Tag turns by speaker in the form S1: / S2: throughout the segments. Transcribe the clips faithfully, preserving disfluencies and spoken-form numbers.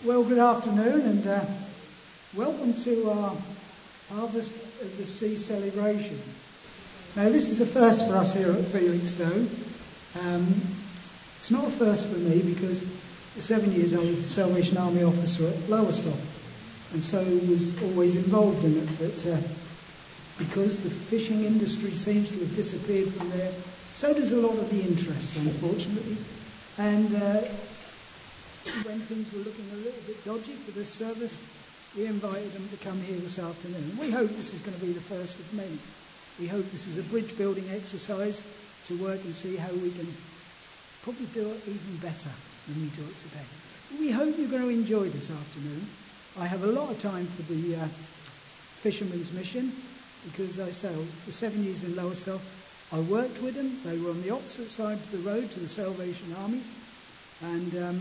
S1: Well, good afternoon and uh, welcome to our Harvest of the Sea celebration. Now, this is a first for us here at Felixstowe. Um, it's not a first for me because for seven years I was the Salvation Army officer at Lowestoft and so was always involved in it. But uh, because the fishing industry seems to have disappeared from there, so does a lot of the interest, unfortunately. And uh, when things were looking a little bit dodgy for this service, we invited them to come here this afternoon. We hope this is going to be the first of many. We hope this is a bridge building exercise to work and see how we can probably do it even better than we do it today. We hope you're going to enjoy this afternoon. I have a lot of time for the uh, Fisherman's Mission because I say, the seven years in Lowestoft, I worked with them. They were on the opposite side of the road to the Salvation Army, and um,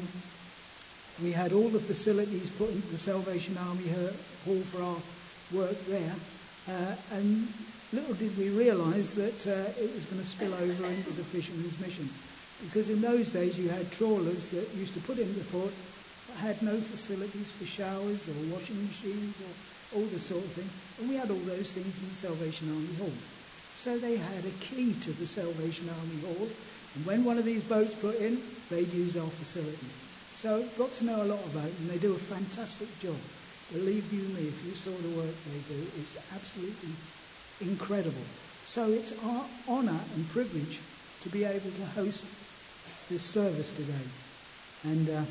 S1: we had all the facilities put into the Salvation Army hall for our work there, uh, and little did we realise that uh, it was going to spill over into the Fisherman's Mission, because in those days you had trawlers that used to put into port that had no facilities for showers or washing machines or all this sort of thing, and we had all those things in the Salvation Army hall. So they had a key to the Salvation Army hall, and when one of these boats put in, they'd use our facility. So got to know a lot about them, and they do a fantastic job. Believe you me, if you saw the work they do, it's absolutely incredible. So it's our honour and privilege to be able to host this service today. And uh,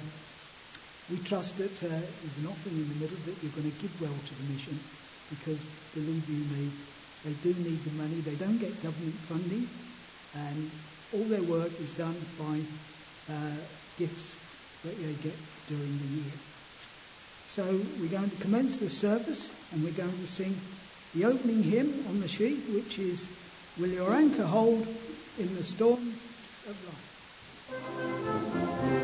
S1: we trust that uh, there's an offering in the middle that you're going to give well to the mission, because believe you me, they do need the money. They don't get government funding, and all their work is done by uh, gifts that they get during the year. So we're going to commence the service, and we're going to sing the opening hymn on the sheet, which is "Will Your Anchor Hold in the Storms of Life."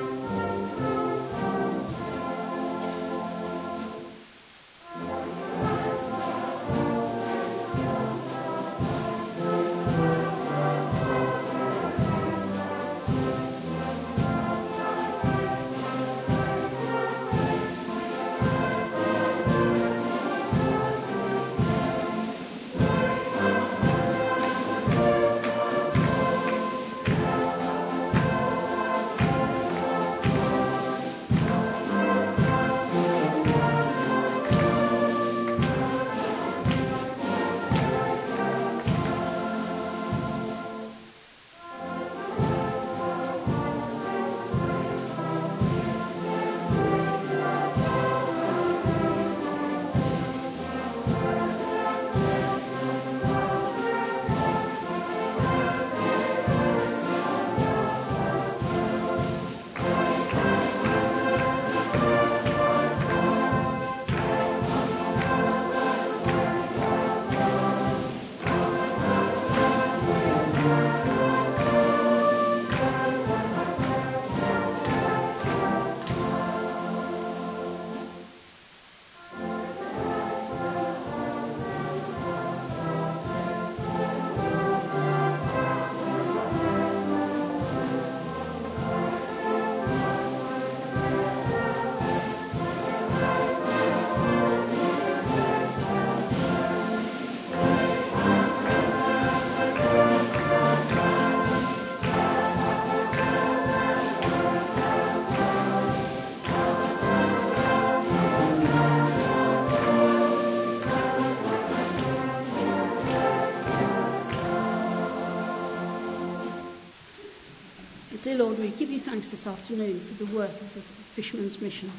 S2: Dear Lord, we give you thanks this afternoon for the work of the Fisherman's Mission.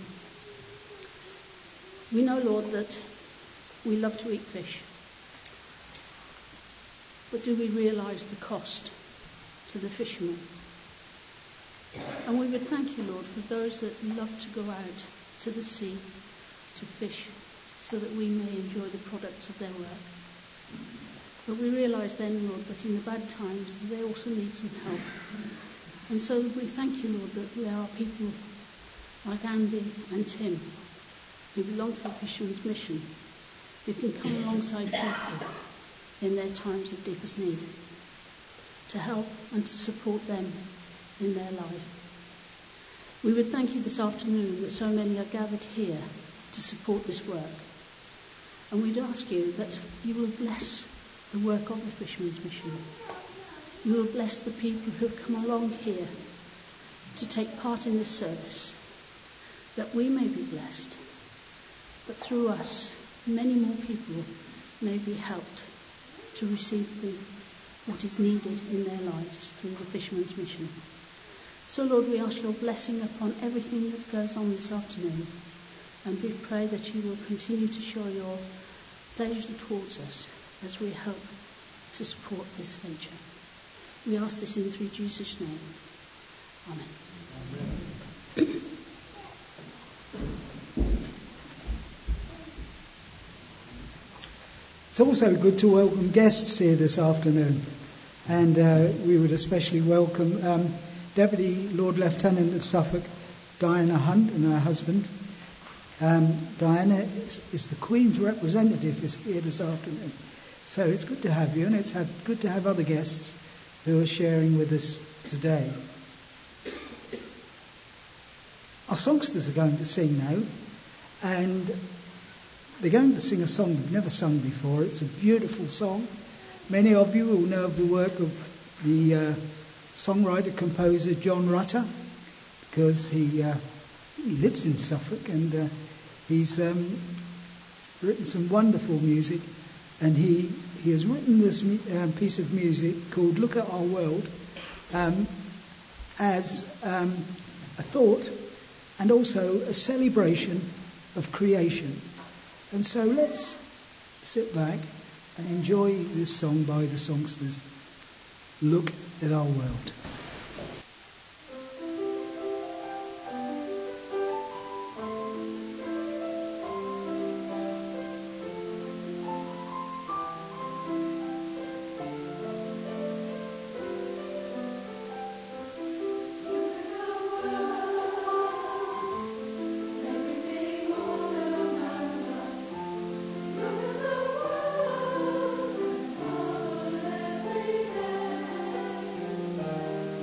S2: We know, Lord, that we love to eat fish. But do we realise the cost to the fishermen? And we would thank you, Lord, for those that love to go out to the sea to fish so that we may enjoy the products of their work. But we realise then, Lord, that in the bad times they also need some help. And so we thank you, Lord, that there are people like Andy and Tim who belong to the Fisherman's Mission who can come alongside people in their times of deepest need to help and to support them in their life. We would thank you this afternoon that so many are gathered here to support this work. And we'd ask you that you will bless the work of the Fishermen's Mission. You will bless the people who have come along here to take part in this service, that we may be blessed, but through us, many more people may be helped to receive the, what is needed in their lives through the Fishermen's Mission. So, Lord, we ask your blessing upon everything that goes on this afternoon, and we pray that you will continue to show your pleasure towards us as we hope to support this venture. We ask this in through Jesus' name. Amen. Amen.
S1: It's also good to welcome guests here this afternoon, and uh, we would especially welcome um, Deputy Lord Lieutenant of Suffolk, Diana Hunt, and her husband. Um, Diana is, is the Queen's representative is here this afternoon, so it's good to have you, and it's have, good to have other guests who are sharing with us today. Our songsters are going to sing now, and they're going to sing a song they've never sung before. It's a beautiful song. Many of you will know of the work of the uh, songwriter-composer John Rutter, because he, uh, he lives in Suffolk, and uh, he's um, written some wonderful music, and he, he has written this uh, piece of music called Look at Our World um, as um, a thought and also a celebration of creation. And so let's sit back and enjoy this song by the songsters. Look at Our World.
S3: Every day.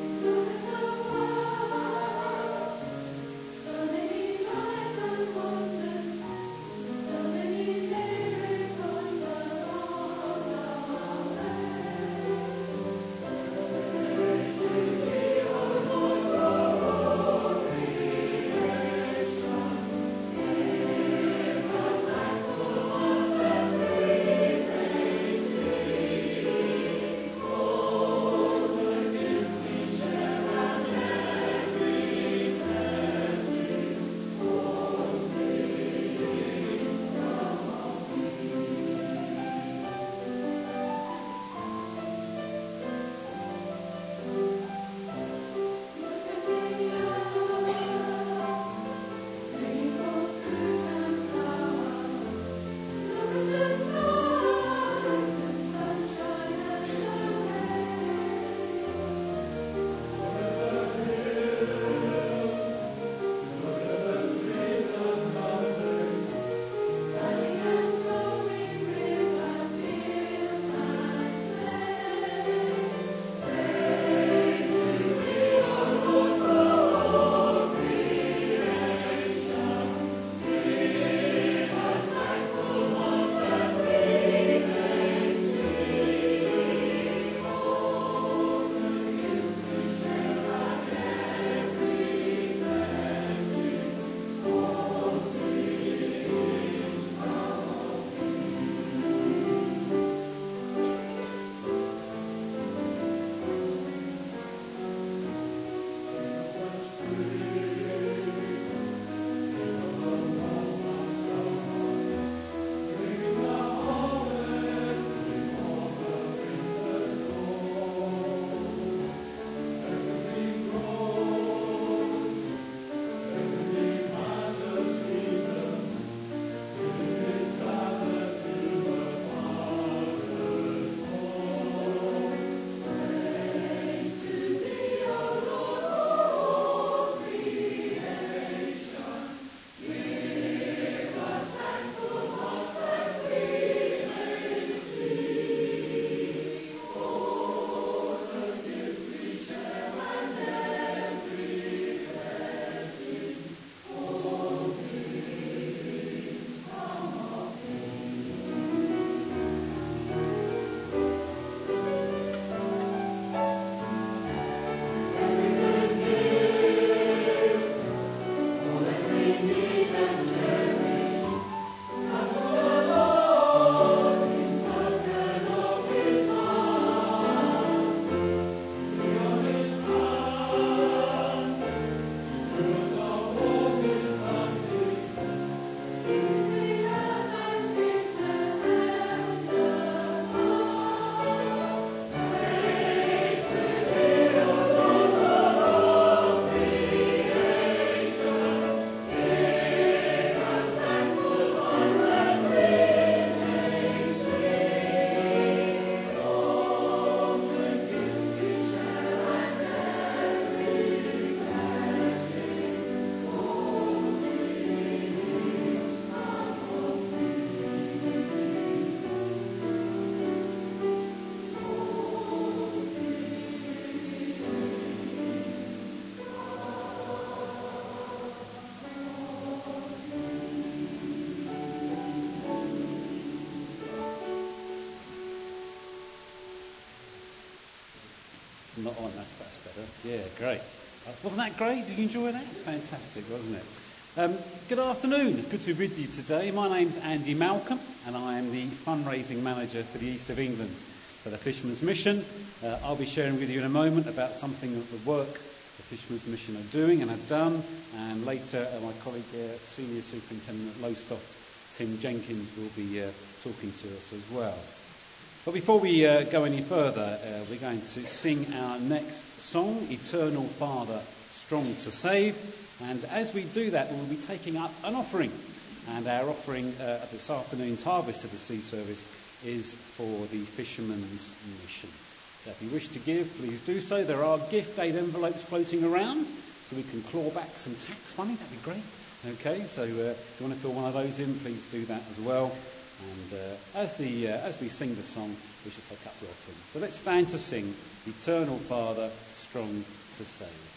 S3: not on. That's, that's better. Yeah, great. That's, wasn't that great? Did you enjoy that? Fantastic, wasn't it? Um, good afternoon. It's good to be with you today. My name's Andy Malcolm, and I am the fundraising manager for the East of England for the Fisherman's Mission. Uh, I'll be sharing with you in a moment about something of the work the Fisherman's Mission are doing and have done, and later uh, my colleague, uh, Senior Superintendent at Lowestoft, Tim Jenkins, will be uh, talking to us as well. But before we uh, go any further, uh, we're going to sing our next song, Eternal Father, Strong to Save. And as we do that, we'll be taking up an offering. And our offering uh, at this afternoon's Harvest of the Sea service is for the Fisherman's Mission. So if you wish to give, please do so. There are gift aid envelopes floating around, so we can claw back some tax money. That'd be great. Okay, so uh, if you want to fill one of those in, please do that as well. And uh, as, the, uh, as we sing the song, we should take up the offering. So let's stand to sing, Eternal Father, Strong to Save.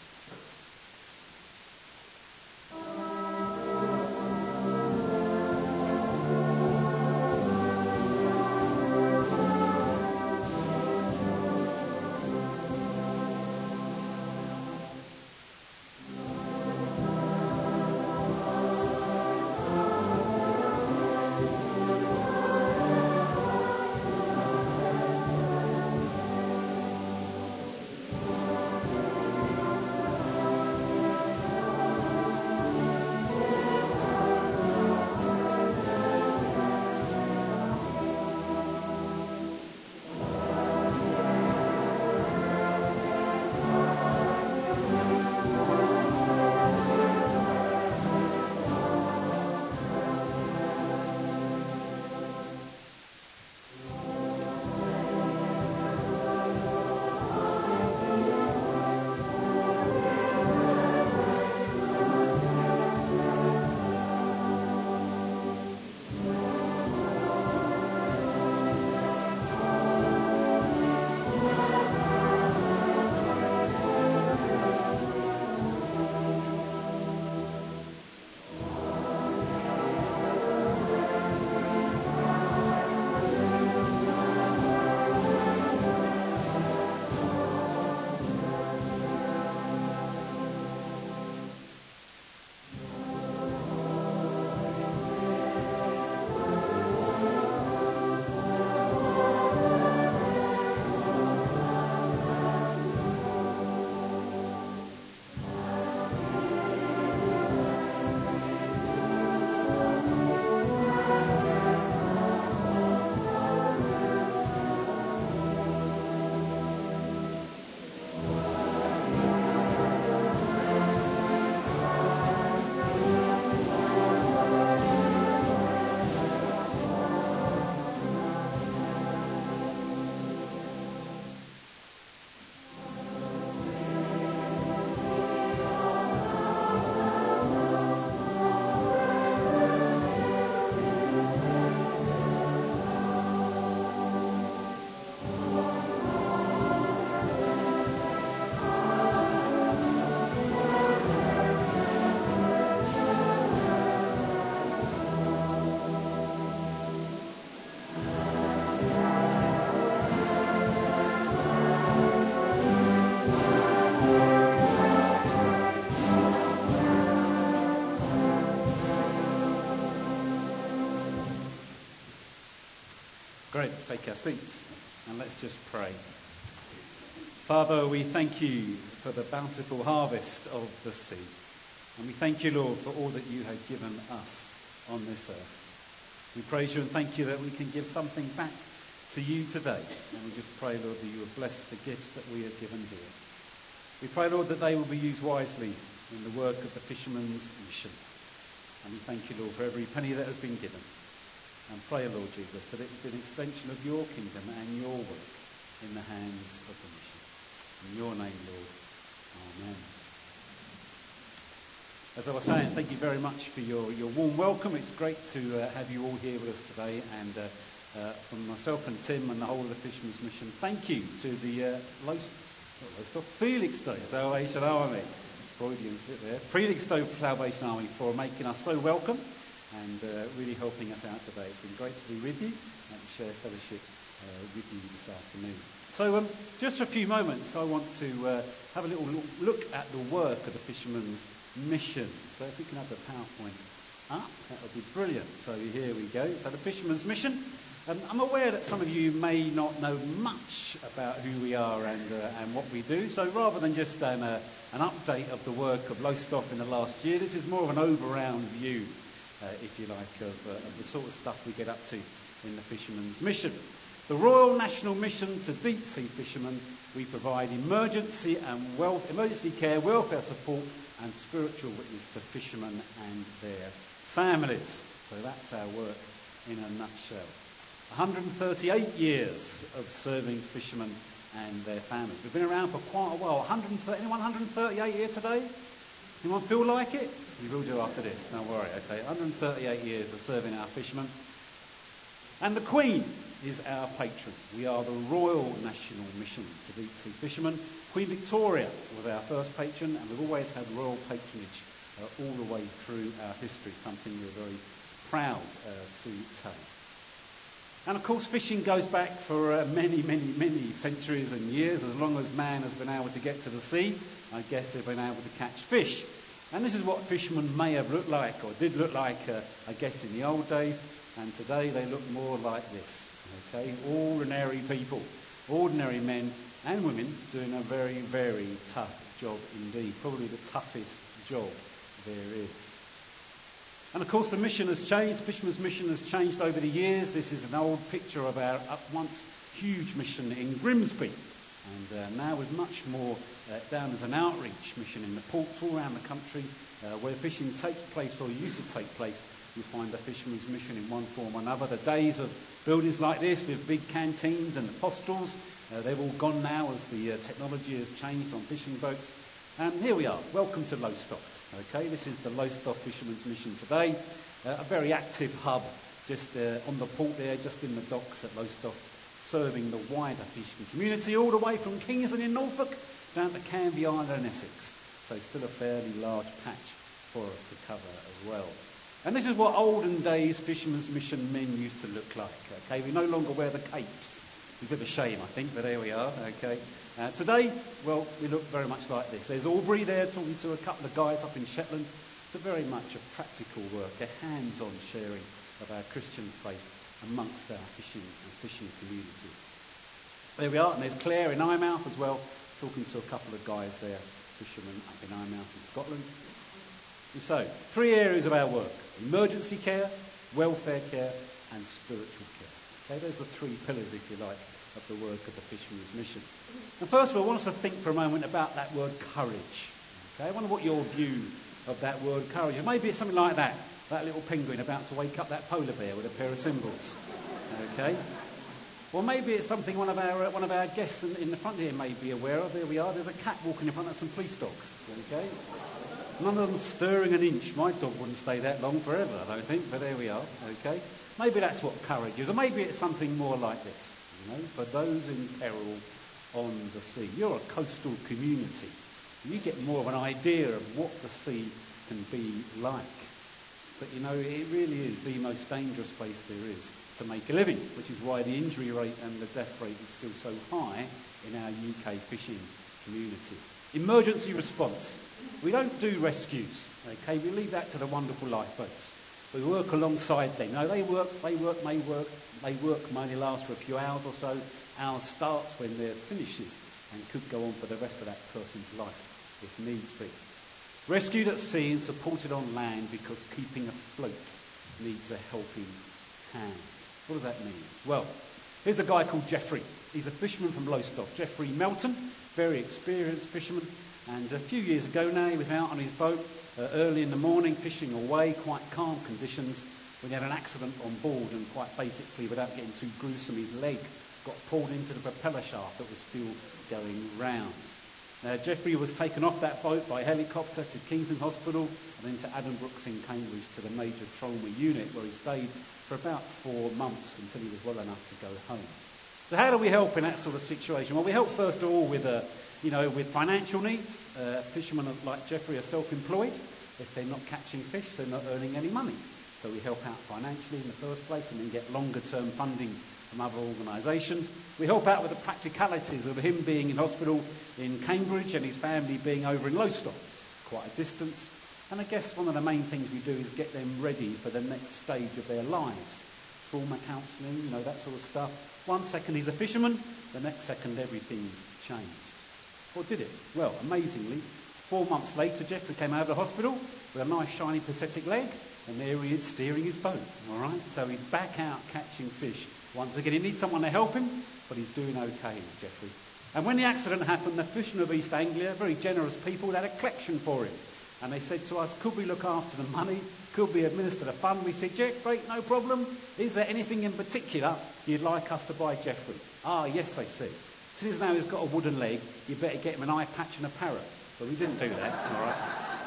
S3: Great, let's take our seats and let's just pray. Father, we thank you for the bountiful harvest of the sea. And we thank you, Lord, for all that you have given us on this earth. We praise you and thank you that we can give something back to you today. And we just pray, Lord, that you will bless the gifts that we have given here. We pray, Lord, that they will be used wisely in the work of the Fisherman's Mission. And we thank you, Lord, for every penny that has been given. And pray, Lord Jesus, that it will be an extension of your kingdom and your work in the hands of the mission. In your name, Lord. Amen. As I was saying, thank you very much for your, your warm welcome. It's great to uh, have you all here with us today. And uh, uh, from myself and Tim and the whole of the Fisherman's Mission, thank you to the uh, Lowestoft Felixstowe Salvation Army. Freudian bit there. Felixstowe Salvation Army for making us so welcome and uh, really helping us out today. It's been great to be with you and share fellowship uh, with you this afternoon. So um, just for a few moments, I want to uh, have a little look at the work of the Fisherman's Mission. So if we can have the PowerPoint up, that would be brilliant. So here we go. So the Fisherman's Mission. Um, I'm aware that some of you may not know much about who we are and, uh, and what we do. So rather than just an, uh, an update of the work of Lowestoft in the last year, this is more of an over-round view, uh, if you like, of, uh, of the sort of stuff we get up to in the Fisherman's Mission. The Royal National Mission to Deep Sea Fishermen, we provide emergency and wealth, emergency care, welfare support and spiritual witness to fishermen and their families. So that's our work in a nutshell. one hundred thirty-eight years of serving fishermen and their families. We've been around for quite a while. one hundred thirty, anyone one hundred thirty-eight here today? Anyone feel like it? You will do after this, don't worry, okay. one hundred thirty-eight years of serving our fishermen. And the Queen is our patron. We are the Royal National Mission to Deep Sea Fishermen. Queen Victoria was our first patron, and we've always had royal patronage uh, all the way through our history, something we're very proud uh, to say. And of course, fishing goes back for uh, many, many, many centuries and years. As long as man has been able to get to the sea, I guess they've been able to catch fish. And this is what fishermen may have looked like, or did look like, uh, I guess, in the old days. And today they look more like this. Okay, ordinary people, ordinary men and women doing a very, very tough job indeed. Probably the toughest job there is. And of course the mission has changed. Fisherman's Mission has changed over the years. This is an old picture of our once huge mission in Grimsby. And uh, now with much more uh, down as an outreach mission in the ports all around the country uh, where fishing takes place or used to take place. You find the Fisherman's Mission in one form or another. The days of buildings like this with big canteens and apostles, uh, they've all gone now as the uh, technology has changed on fishing boats. And here we are. Welcome to Lowestoft. Okay, this is the Lowestoft Fisherman's Mission today. Uh, a very active hub just uh, on the port there, just in the docks at Lowestoft, serving the wider fishing community all the way from Kingsland in Norfolk down to Canvey Island and Essex. So still a fairly large patch for us to cover as well. And this is what olden days Fisherman's Mission men used to look like. Okay, we no longer wear the capes. It's a bit of a shame, I think, but there we are. Okay. Uh, today, well, we look very much like this. There's Aubrey there talking to a couple of guys up in Shetland. It's a very much a practical work, a hands-on sharing of our Christian faith amongst our fishing and fishing communities. There we are, and there's Claire in Eyemouth as well, talking to a couple of guys there, fishermen up in Eyemouth in Scotland. And so, three areas of our work: emergency care, welfare care, and spiritual care. Okay, those are three pillars, if you like, of the work of the Fisherman's Mission. And first of all, I want us to think for a moment about that word courage. Okay, I wonder what your view of that word courage is. Maybe it's something like that, that little penguin about to wake up that polar bear with a pair of cymbals. Okay, or maybe it's something one of our uh, one of our guests in, in the front here may be aware of. There we are. There's a cat walking in front of some police dogs. Okay. None of them stirring an inch. My dog wouldn't stay that long forever, I don't think, but there we are, okay? Maybe that's what courage is, or maybe it's something more like this, you know, for those in peril on the sea. You're a coastal community, so you get more of an idea of what the sea can be like. But, you know, it really is the most dangerous place there is to make a living, which is why the injury rate and the death rate is still so high in our U K fishing communities. Emergency response. We don't do rescues, okay? We leave that to the wonderful lifeboats. We work alongside them. Now, they work, they work, may work, they work may only last for a few hours or so. Ours starts when theirs finishes and could go on for the rest of that person's life, if needs be. Rescued at sea and supported on land because keeping afloat needs a helping hand. What does that mean? Well, here's a guy called Geoffrey. He's a fisherman from Lowestoft. Geoffrey Melton, very experienced fisherman. And a few years ago now, he was out on his boat uh, early in the morning, fishing away, quite calm conditions, when he had an accident on board, and quite basically, without getting too gruesome, his leg got pulled into the propeller shaft that was still going round. Uh, Geoffrey was taken off that boat by helicopter to Kingsland Hospital and then to Adam Brooks in Cambridge to the major trauma unit, where he stayed for about four months until he was well enough to go home. So how do we help in that sort of situation? Well, we help first of all with a You know, with financial needs. Uh, fishermen like Geoffrey are self-employed. If they're not catching fish, they're not earning any money. So we help out financially in the first place and then get longer-term funding from other organisations. We help out with the practicalities of him being in hospital in Cambridge and his family being over in Lowestoft, quite a distance. And I guess one of the main things we do is get them ready for the next stage of their lives. Trauma counselling, you know, that sort of stuff. One second he's a fisherman, the next second everything's changed. Or did it? Well, amazingly, four months later, Jeffrey came out of the hospital with a nice shiny prosthetic leg, and there he is steering his boat, all right? So he's back out catching fish. Once again, he needs someone to help him, but he's doing okay, is Jeffrey. And when the accident happened, the Fishermen of East Anglia, very generous people, they had a collection for him. And they said to us, could we look after the money? Could we administer the fund? We said, Jeffrey, no problem. Is there anything in particular you'd like us to buy Jeffrey? Ah, yes, they said. Since now he's got a wooden leg, you better get him an eye patch and a parrot. But we didn't do that, all right?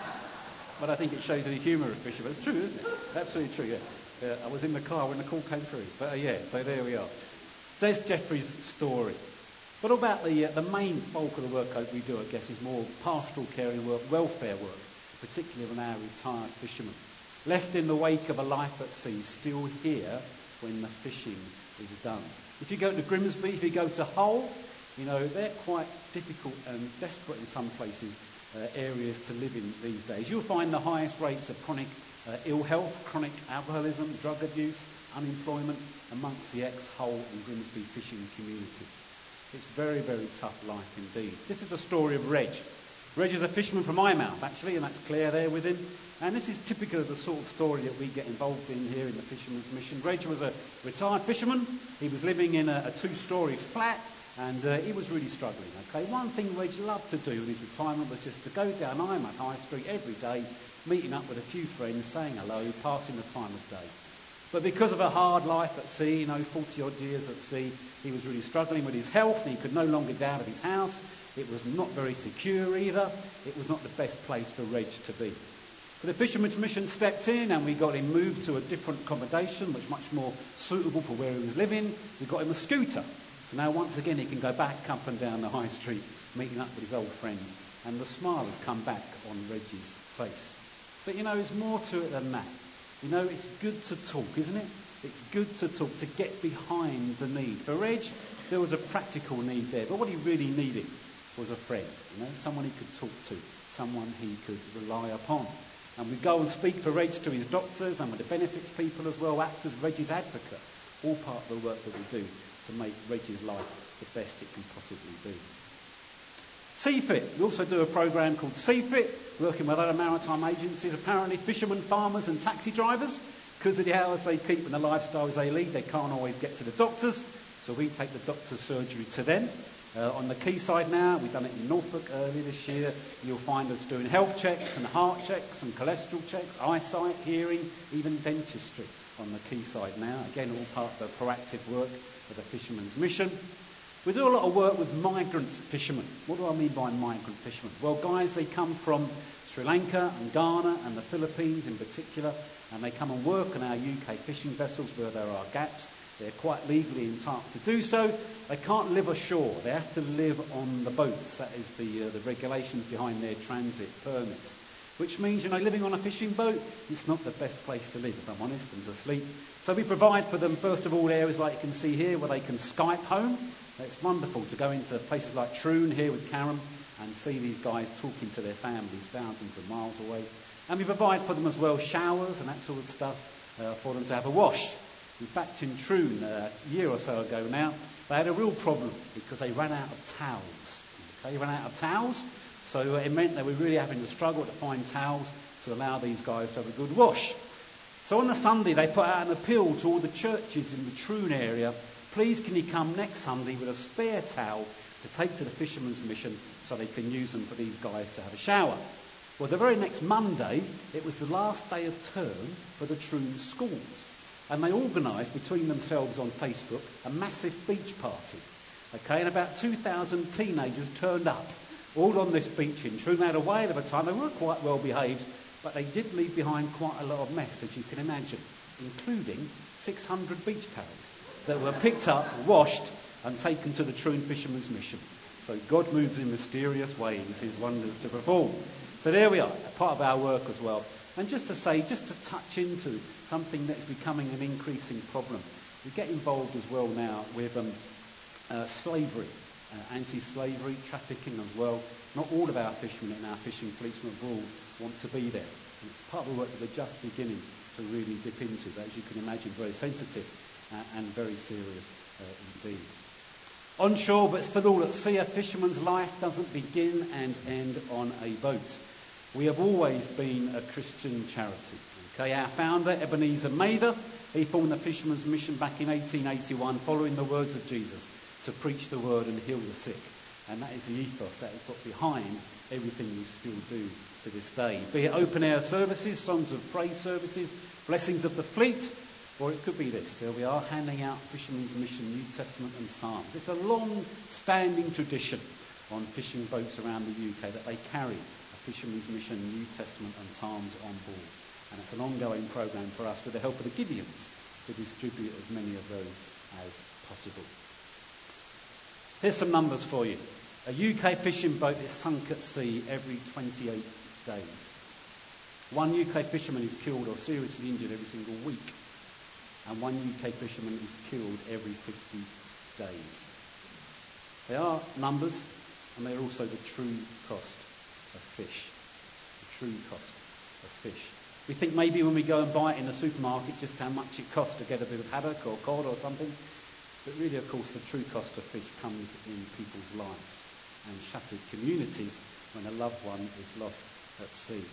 S3: But I think it shows you the humour of fishermen. It's true, isn't it? Absolutely true, yeah. yeah. I was in the car when the call came through. But uh, yeah, so there we are. So there's Jeffrey's story. But about the, uh, the main bulk of the work we do, I guess, is more pastoral caring work, welfare work, particularly of our retired fishermen. Left in the wake of a life at sea, still here when the fishing is done. If you go to Grimsby, if you go to Hull, you know, they're quite difficult and desperate in some places, uh, areas to live in these days. You'll find the highest rates of chronic uh, ill health, chronic alcoholism, drug abuse, unemployment amongst the ex-Hull and Grimsby fishing communities. It's very, very tough life indeed. This is the story of Reg. Reg is a fisherman from Eyemouth, actually, and that's Claire there with him. And this is typical of the sort of story that we get involved in here in the Fisherman's Mission. Reg was a retired fisherman. He was living in a, a two-storey flat, and uh, he was really struggling. Okay, one thing Reg loved to do in his retirement was just to go down Eyemouth High Street every day, meeting up with a few friends, saying hello, passing the time of day. But because of a hard life at sea, you know, forty-odd years at sea, he was really struggling with his health, and he could no longer get out of his house. It was not very secure either. It was not the best place for Reg to be. So the Fisherman's Mission stepped in, and we got him moved to a different accommodation, which was much more suitable for where he was living. We got him a scooter. So now once again he can go back up and down the high street, meeting up with his old friends. And the smile has come back on Reg's face. But you know, there's more to it than that. You know, it's good to talk, isn't it? It's good to talk, to get behind the need. For Reg, there was a practical need there, but what he really needed was a friend, you know, someone he could talk to, someone he could rely upon. And we go and speak for Reg to his doctors and with the benefits people as well, act as Reg's advocate, all part of the work that we do to make Reg's life the best it can possibly be. Seafit. We also do a programme called Seafit, working with other maritime agencies. Apparently fishermen, farmers and taxi drivers, because of the hours they keep and the lifestyles they lead, they can't always get to the doctors. So we take the doctor's surgery to them. Uh, on the quayside now, we've done it in Norfolk earlier this year. You'll find us doing health checks and heart checks and cholesterol checks, eyesight, hearing, even dentistry on the quayside now. Again, all part of the proactive work of the Fisherman's Mission. We do a lot of work with migrant fishermen. What do I mean by migrant fishermen? Well, guys, they come from Sri Lanka and Ghana and the Philippines in particular, and they come and work on our U K fishing vessels where there are gaps. They're quite legally entitled to do so. They can't live ashore. They have to live on the boats. That is the, uh, the regulations behind their transit permits. Which means, you know, living on a fishing boat, it's not the best place to live, if I'm honest, and to sleep. So we provide for them, first of all, areas like you can see here where they can Skype home. It's wonderful to go into places like Troon here with Karen and see these guys talking to their families thousands of miles away. And we provide for them as well showers and that sort of stuff uh, for them to have a wash. In fact, in Troon, uh, a year or so ago now, they had a real problem because they ran out of towels. Okay, they ran out of towels, so it meant they were really having to struggle to find towels to allow these guys to have a good wash. So on the Sunday, they put out an appeal to all the churches in the Troon area. Please can you come next Sunday with a spare towel to take to the Fisherman's Mission so they can use them for these guys to have a shower. Well, the very next Monday, it was the last day of term for the Troon schools. And they organised between themselves on Facebook a massive beach party. Okay, and about two thousand teenagers turned up, all on this beach in Troon. They had a whale of a time. They were quite well behaved, but they did leave behind quite a lot of mess, as you can imagine, including six hundred beach towels that were picked up, washed, and taken to the Troon Fisherman's Mission. So God moves in mysterious ways, his wonders to perform. So there we are, part of our work as well. And just to say, just to touch into something that's becoming an increasing problem We get involved as well now with um, uh, slavery, uh, anti-slavery, trafficking as well. Not all of our fishermen in our fishing fleets from abroad want to be there. And it's part of the work that we're just beginning to really dip into, but as you can imagine, very sensitive uh, and very serious uh, indeed. Onshore, but still all at sea, a fisherman's life doesn't begin and end on a boat. We have always been a Christian charity. Okay, our founder, Ebenezer Mather, he formed the Fisherman's Mission back in eighteen eighty-one, following the words of Jesus, to preach the word and heal the sick. And that is the ethos, that is what's behind everything we still do to this day. Be it open air services, songs of praise services, blessings of the fleet, or it could be this. There we are, handing out Fisherman's Mission, New Testament and Psalms. It's a long-standing tradition on fishing boats around the U K that they carry a Fisherman's Mission, New Testament and Psalms on board. And it's an ongoing programme for us with the help of the Gideons to distribute as many of those as possible. Here's some numbers for you. A U K fishing boat is sunk at sea every twenty-eight days. One U K fisherman is killed or seriously injured every single week. And one U K fisherman is killed every fifty days. They are numbers, and they're also the true cost of fish. The true cost of fish. We think maybe when we go and buy it in the supermarket just how much it costs to get a bit of haddock or cod or something. But really, of course, the true cost of fish comes in people's lives and shattered communities when a loved one is lost at sea.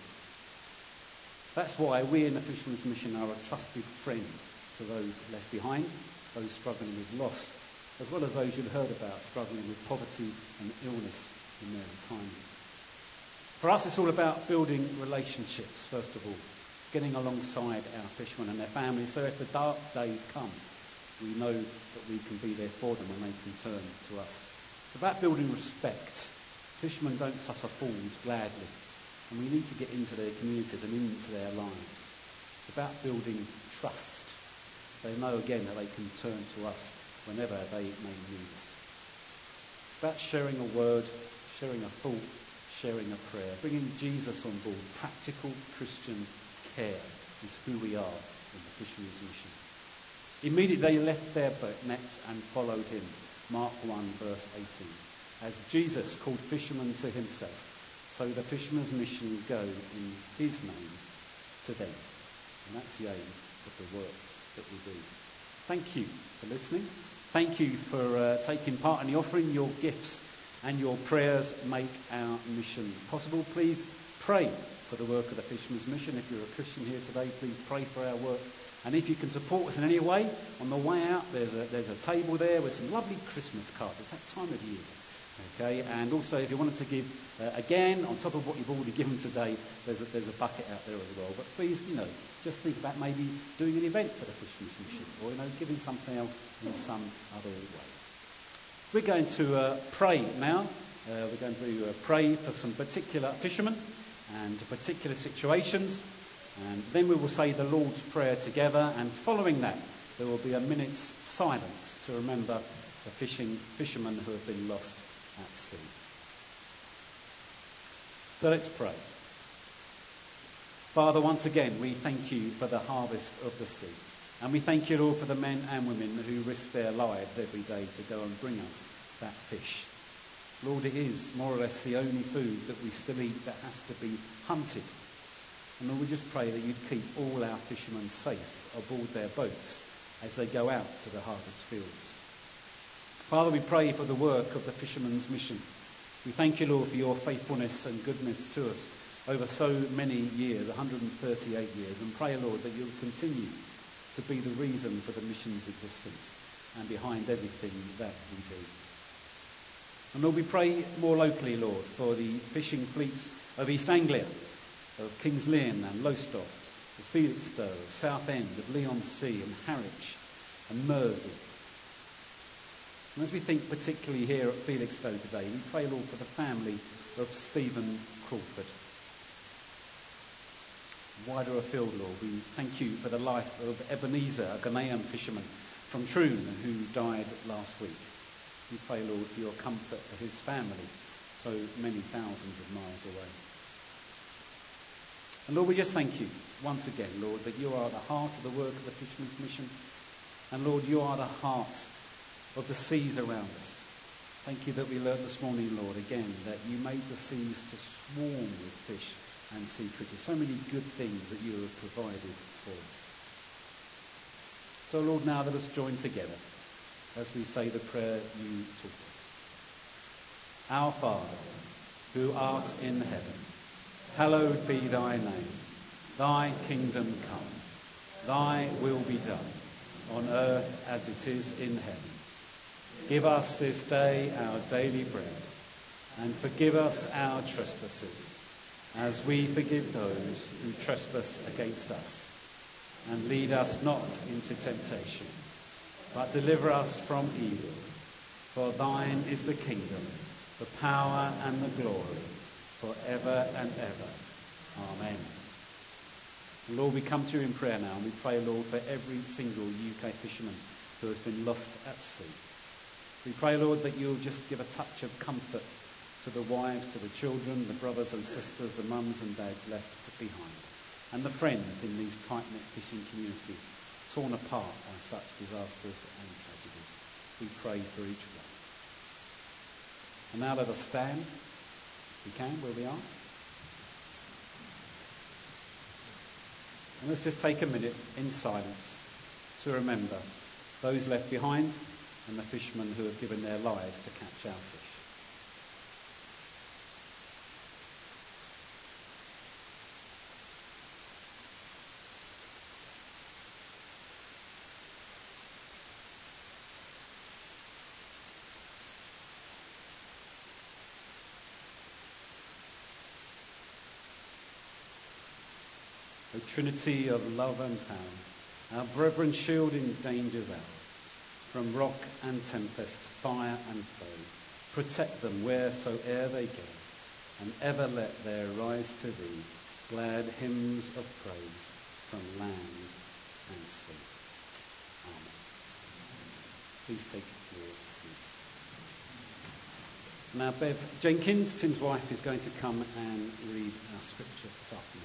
S3: That's why we in the Fisherman's Mission are a trusted friend to those left behind, those struggling with loss, as well as those you've heard about struggling with poverty and illness in their retirement. For us, it's all about building relationships, first of all, getting alongside our fishermen and their families, so if the dark days come, we know that we can be there for them when they can turn to us. It's about building respect. Fishermen don't suffer fools gladly, and we need to get into their communities and into their lives. It's about building trust. They know again that they can turn to us whenever they may need us. It's about sharing a word, sharing a thought, sharing a prayer, bringing Jesus on board. Practical Christian care is who we are in the Fisherman's Mission. Immediately they left their nets and followed him. Mark one verse eighteen. As Jesus called fishermen to himself, so the Fisherman's Mission go in his name to them. And that's the aim of the work that we do. Thank you for listening. Thank you for uh, taking part in the offering. Your gifts and your prayers make our mission possible. Please pray for the work of the Fisherman's Mission. If you're a Christian here today, please pray for our work. And if you can support us in any way, on the way out, there's a, there's a table there with some lovely Christmas cards. It's that time of year. Okay, and also if you wanted to give uh, again, on top of what you've already given today, there's a, there's a bucket out there as well. But please, you know, just think about maybe doing an event for the Fisherman's Mission, or, you know, giving something else in some other way. We're going to uh, pray now. Uh, we're going to uh, pray for some particular fishermen and particular situations. And then we will say the Lord's Prayer together, and following that there will be a minute's silence to remember the fishing fishermen who have been lost at sea. So let's pray. Father, once again we thank you for the harvest of the sea, and we thank you, Lord, for the men and women who risk their lives every day to go and bring us that fish. Lord, it is more or less the only food that we still eat that has to be hunted. And Lord, we just pray that you'd keep all our fishermen safe aboard their boats as they go out to the harvest fields. Father, we pray for the work of the Fisherman's Mission. We thank you, Lord, for your faithfulness and goodness to us over so many years, one hundred thirty-eight years, and pray, Lord, that you'll continue to be the reason for the mission's existence and behind everything that we do. And Lord, we pray more locally, Lord, for the fishing fleets of East Anglia, of Kings Lynn and Lowestoft, of Felixstowe, of Southend, of Leigh-on-Sea and Harwich and Mersey. And as we think particularly here at Felixstowe today, we pray, Lord, for the family of Stephen Crawford. Wider afield, Lord, we thank you for the life of Ebenezer, a Ghanaian fisherman from Troon who died last week. We pray, Lord, for your comfort for his family, so many thousands of miles away. And Lord, we just thank you once again, Lord, that you are at the heart of the work of the Fisherman's Mission. And Lord, you are the heart of the seas around us. Thank you that we learned this morning, Lord, again, that you made the seas to swarm with fish and sea creatures. So many good things that you have provided for us. So, Lord, now let us join together as we say the prayer you taught us. Our Father, who art in heaven, hallowed be thy name. Thy kingdom come. Thy will be done, on earth as it is in heaven. Give us this day our daily bread, and forgive us our trespasses, as we forgive those who trespass against us. And lead us not into temptation, but deliver us from evil. For thine is the kingdom, the power and the glory, forever and ever. Amen. And Lord, we come to you in prayer now, and we pray, Lord, for every single U K fisherman who has been lost at sea. We pray, Lord, that you'll just give a touch of comfort to the wives, to the children, the brothers and sisters, the mums and dads left behind, and the friends in these tight-knit fishing communities torn apart by such disasters and tragedies. We pray for each one. And now let us stand, if we can, where we are. And let's just take a minute in silence to remember those left behind and the fishermen who have given their lives to catch our fish. O Trinity of love and power, our brethren shield in danger's hour, from rock and tempest, fire and foe, protect them wheresoe'er they go, and ever let there rise to thee glad hymns of praise from land and sea. Amen. Please take your seats. Now, Bev Jenkins, Tim's wife, is going to come and read our scripture this afternoon.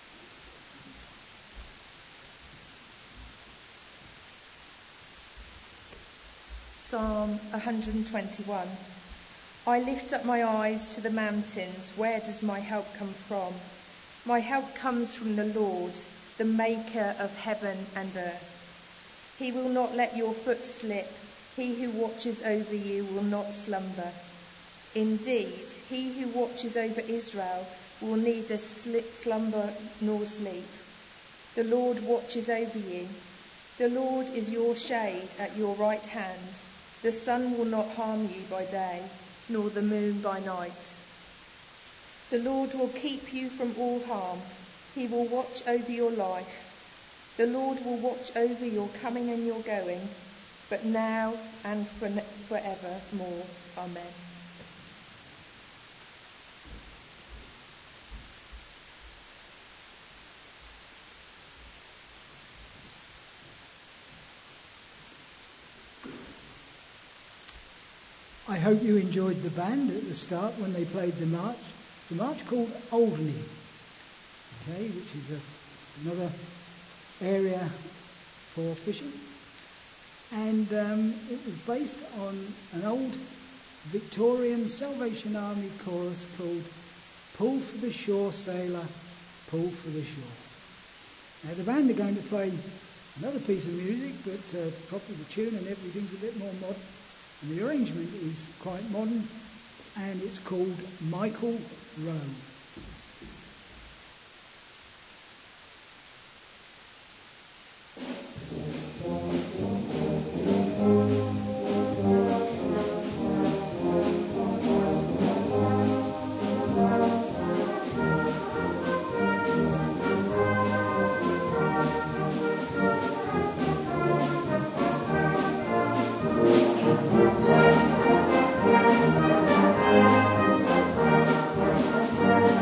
S4: Psalm one hundred twenty-one. I lift up my eyes to the mountains. Where does my help come from? My help comes from the Lord, the maker of heaven and earth. He will not let your foot slip. He who watches over you will not slumber. Indeed, he who watches over Israel will neither slumber nor sleep. The Lord watches over you. The Lord is your shade at your right hand. The sun will not harm you by day, nor the moon by night. The Lord will keep you from all harm. He will watch over your life. The Lord will watch over your coming and your going, but now and for forevermore. Amen.
S1: I hope you enjoyed the band at the start when they played the march. It's a march called Alderney, okay, which is a, another area for fishing. And um, it was based on an old Victorian Salvation Army chorus called Pull for the Shore, Sailor, Pull for the Shore. Now the band are going to play another piece of music, but uh, probably the tune and everything's a bit more modern. And the arrangement is quite modern, and it's called Michael Rowe. Thank you.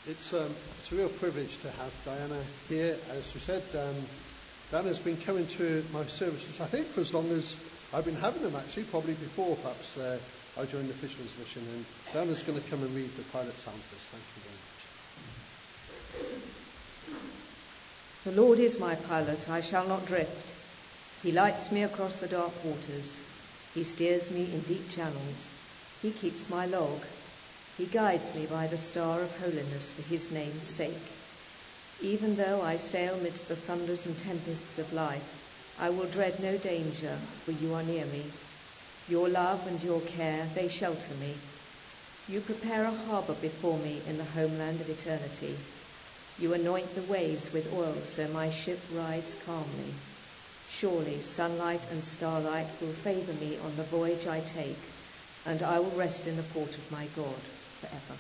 S5: It's, um, it's a real privilege to have Diana here. As we said, um, Diana's been coming to my services, I think, for as long as I've been having them, actually, probably before perhaps uh, I joined the Fisherman's Mission. And Diana's going to come and read the pilot psalm to us. Thank you very much.
S6: The Lord is my pilot, I shall not drift. He lights me across the dark waters. He steers me in deep channels. He keeps my log. He guides me by the star of holiness for his name's sake. Even though I sail midst the thunders and tempests of life, I will dread no danger, for you are near me. Your love and your care, they shelter me. You prepare a harbour before me in the homeland of eternity. You anoint the waves with oil, so my ship rides calmly. Surely sunlight and starlight will favour me on the voyage I take, and I will rest in the port of my God forever.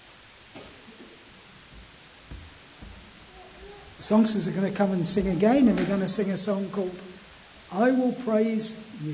S1: The songsters are going to come and sing again, and we're going to sing a song called I Will Praise You.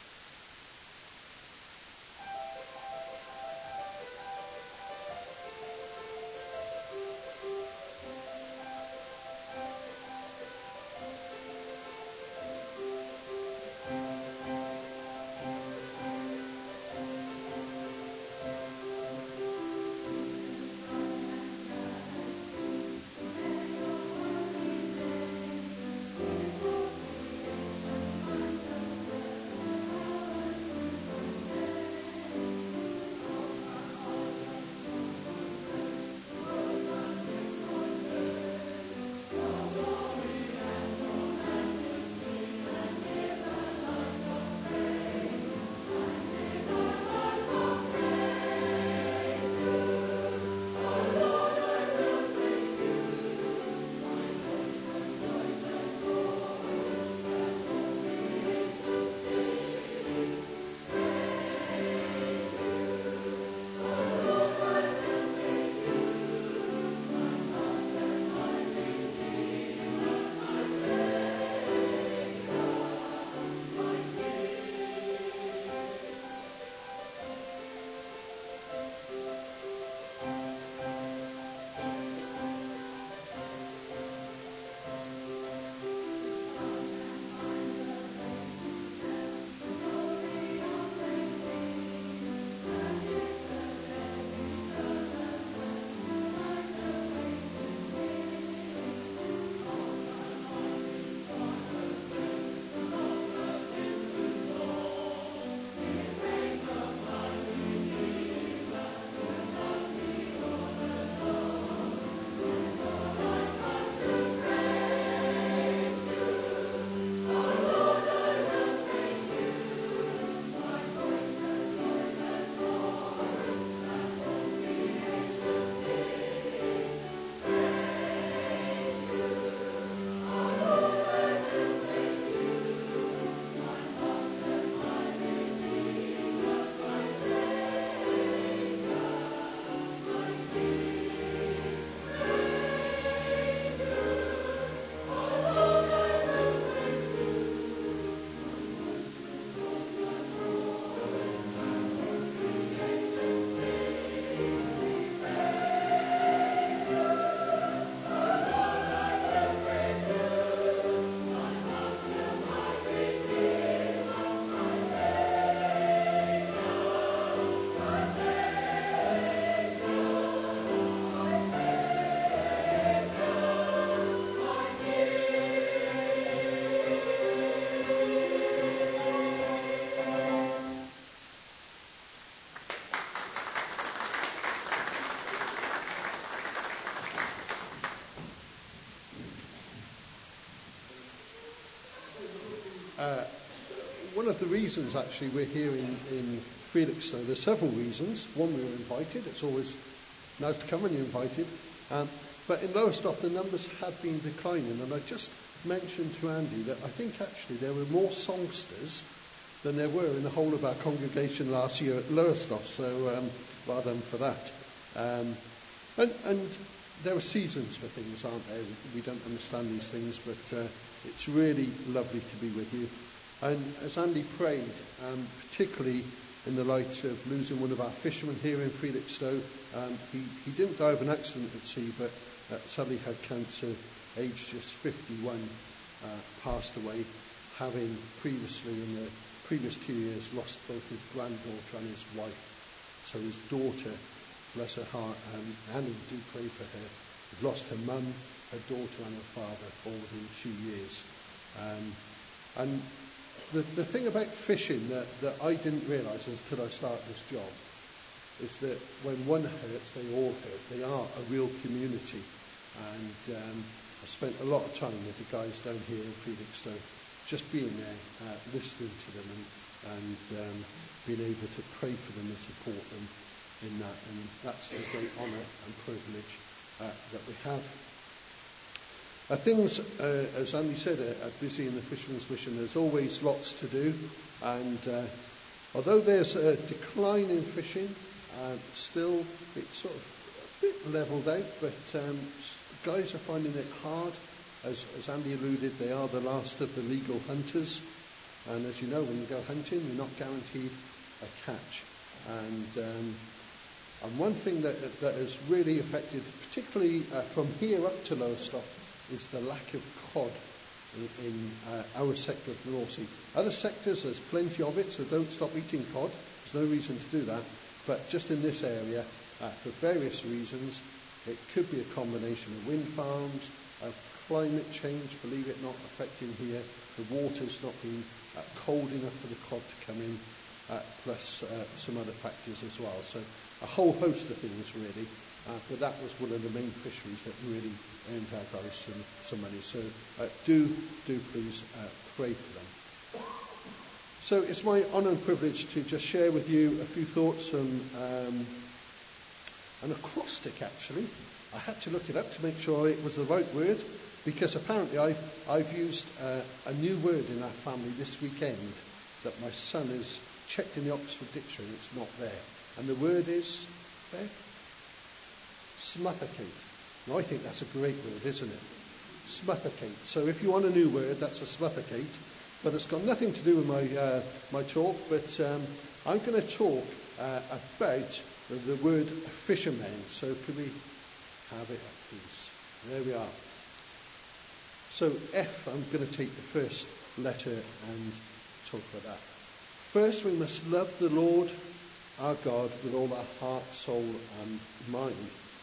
S5: Uh, one of the reasons, actually, we're here in, in Felixstowe, there's several reasons. One, we were invited. It's always nice to come when you're invited. Um, but in Lowestoft, the numbers have been declining. And I just mentioned to Andy that I think, actually, there were more songsters than there were in the whole of our congregation last year at Lowestoft. So um, well done for that. Um, and, and there are seasons for things, aren't there? We don't understand these things, but uh, it's really lovely to be with you. And as Andy prayed, um, particularly in the light of losing one of our fishermen here in Felixstowe. Um, he, he didn't die of an accident at sea, but uh, sadly had cancer, aged just fifty-one, uh, passed away, having previously, in the previous two years, lost both his granddaughter and his wife. So his daughter, bless her heart, um, and we do pray for her, had lost her mum, her daughter and her father all within two years. Um, and the, the thing about fishing that, that I didn't realise until I started this job is that when one hurts, they all hurt. They are a real community. And um, I spent a lot of time with the guys down here in Felixstowe, just being there, uh, listening to them and, and um, being able to pray for them and support them in that. And that's the great honour and privilege uh, that we have. Uh, things, uh, as Andy said, are, are busy in the Fisherman's Mission. There's always lots to do. And uh, although there's a decline in fishing, uh, still it's sort of a bit levelled out. But um, guys are finding it hard. As, as Andy alluded, they are the last of the legal hunters. And as you know, when you go hunting, you're not guaranteed a catch. And um, and one thing that, that has really affected, particularly uh, from here up to Lowestoft, is the lack of cod in, in uh, our sector of the North Sea. Other sectors, there's plenty of it, so don't stop eating cod. There's no reason to do that. But just in this area, uh, for various reasons, it could be a combination of wind farms, of climate change, believe it or not, affecting here. The water's not been uh, cold enough for the cod to come in, uh, plus uh, some other factors as well. So a whole host of things, really. Uh, but that was one of the main fisheries that really earned our guys some, some money. So uh, do, do please uh, pray for them. So it's my honour and privilege to just share with you a few thoughts on um, an acrostic, actually. I had to look it up to make sure it was the right word, because apparently I've, I've used uh, a new word in our family this weekend that my son has checked in the Oxford Dictionary. It's not there. And the word is, there? Smuffocate. Now, I think that's a great word, isn't it? Smuffocate. So if you want a new word, that's a smuffocate. But it's got nothing to do with my uh, my talk. But um, I'm going to talk uh, about the, the word fishermen. So could we have it up, please? There we are. So F, I'm going to take the first letter and talk about that. First, we must love the Lord our God with all our heart, soul and mind.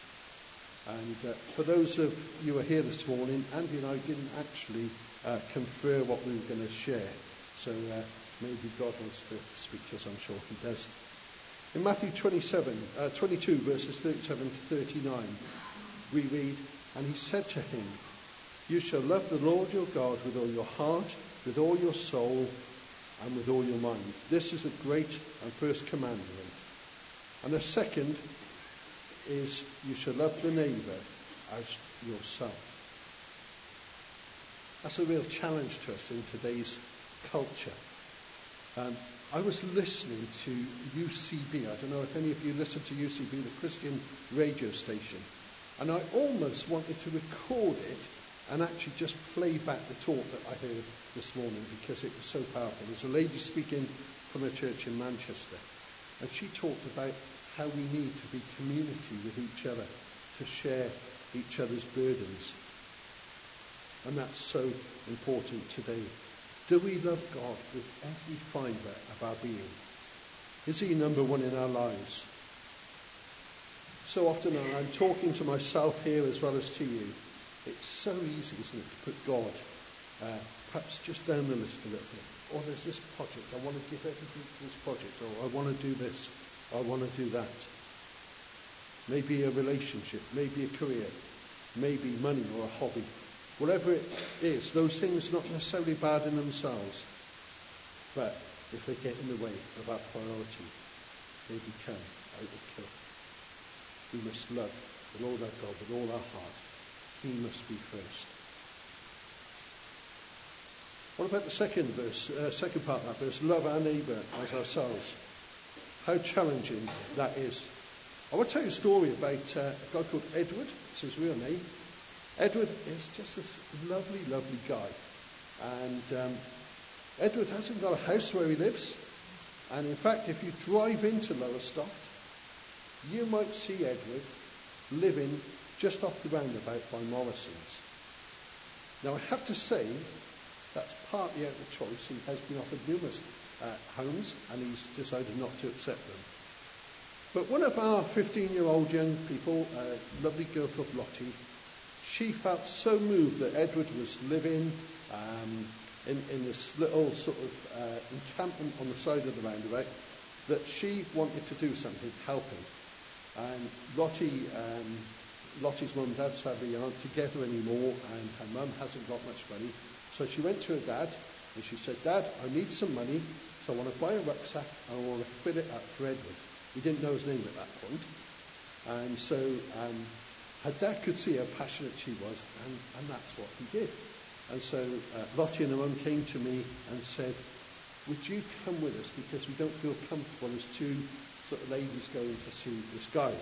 S5: And uh, for those of you who are here this morning, Andy and I didn't actually uh, confer what we were going to share. So uh, maybe God wants to speak to us, I'm sure he does. In Matthew twenty-seven, uh, twenty-two, verses thirty-seven to thirty-nine, we read, "And he said to him, you shall love the Lord your God with all your heart, with all your soul, and with all your mind. This is a great and first commandment. And the second is you shall love the neighbour as yourself." That's a real challenge to us in today's culture. Um, I was listening to U C B. I don't know if any of you listen to U C B, the Christian radio station. And I almost wanted to record it and actually just play back the talk that I heard this morning because it was so powerful. There's a lady speaking from a church in Manchester, and she talked about how we need to be community with each other, to share each other's burdens. And that's so important today. Do we love God with every fibre of our being? Is he number one in our lives? So often I'm talking to myself here as well as to you. It's so easy, isn't it, to put God uh, perhaps just down the list a little bit. Or there's this project, I want to give everything to this project. Or I want to do this, I want to do that. Maybe a relationship, maybe a career, maybe money or a hobby. Whatever it is, those things are not necessarily bad in themselves. But if they get in the way of our priority, they become overkill. We must love the Lord our God with all our heart. He must be first. What about the second verse, uh, second part of that verse? Love our neighbour as ourselves. How challenging that is. I want to tell you a story about uh, a guy called Edward. It's his real name. Edward is just this lovely, lovely guy. And um, Edward hasn't got a house where he lives. And in fact, if you drive into Lowestoft, you might see Edward living just off the roundabout by Morrison's. Now, I have to say, that's partly out of choice. He has been offered numerous uh, homes, and he's decided not to accept them. But one of our fifteen-year-old young people, a lovely girl called Lottie, she felt so moved that Edward was living um, in, in this little sort of uh, encampment on the side of the roundabout that she wanted to do something to help him. And Lottie, um, Lottie's mum and dad sadly aren't together anymore, and her mum hasn't got much money. So she went to her dad and she said, "Dad, I need some money, so I want to buy a rucksack and I want to fill it up for Edward." He didn't know his name at that point. And so um, her dad could see how passionate she was, and, and that's what he did. And so uh, Lottie and her mum came to me and said, "Would you come with us, because we don't feel comfortable as two sort of ladies going to see this guy."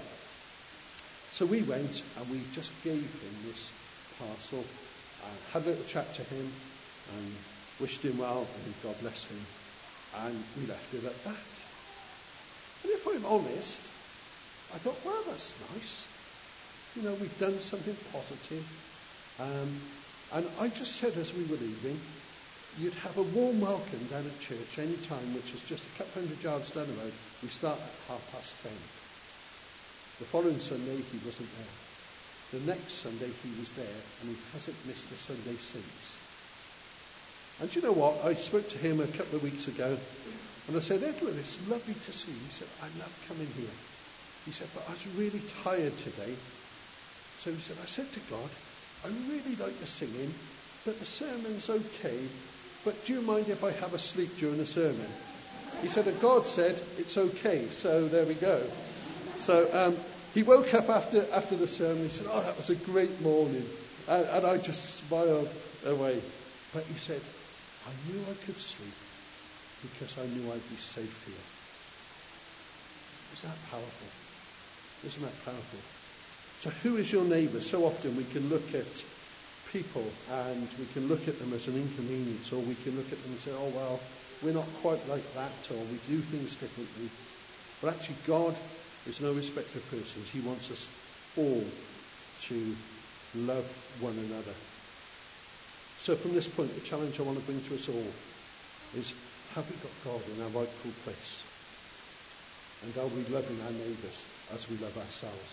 S5: So we went and we just gave him this parcel, and had a little chat to him and wished him well and God bless him, and we left it at that. And if I'm honest, I thought, well, that's nice. You know, we've done something positive. Um, and I just said as we were leaving, you'd have a warm welcome down at church any time, which is just a couple hundred yards down the road. We start at half past ten. The following Sunday, he wasn't there. The next Sunday, he was there, and he hasn't missed a Sunday since. And do you know what? I spoke to him a couple of weeks ago, and I said, "Edward, it's lovely to see you." He said, "I love coming here." He said, "But I was really tired today." So he said, "I said to God, I really like the singing, but the sermon's okay, but do you mind if I have a sleep during the sermon?" He said, and God said, "It's okay." So there we go. So um, he woke up after, after the sermon. He said, "Oh, that was a great morning." And, and I just smiled away. But he said, "I knew I could sleep because I knew I'd be safe here." Isn't that powerful? Isn't that powerful? So who is your neighbour? So often we can look at people and we can look at them as an inconvenience, or we can look at them and say, "Oh, well, we're not quite like that," or we do things differently. But actually God is no respecter of persons. He wants us all to love one another. So from this point, the challenge I want to bring to us all is, have we got God in our rightful place? And are we loving our neighbours as we love ourselves?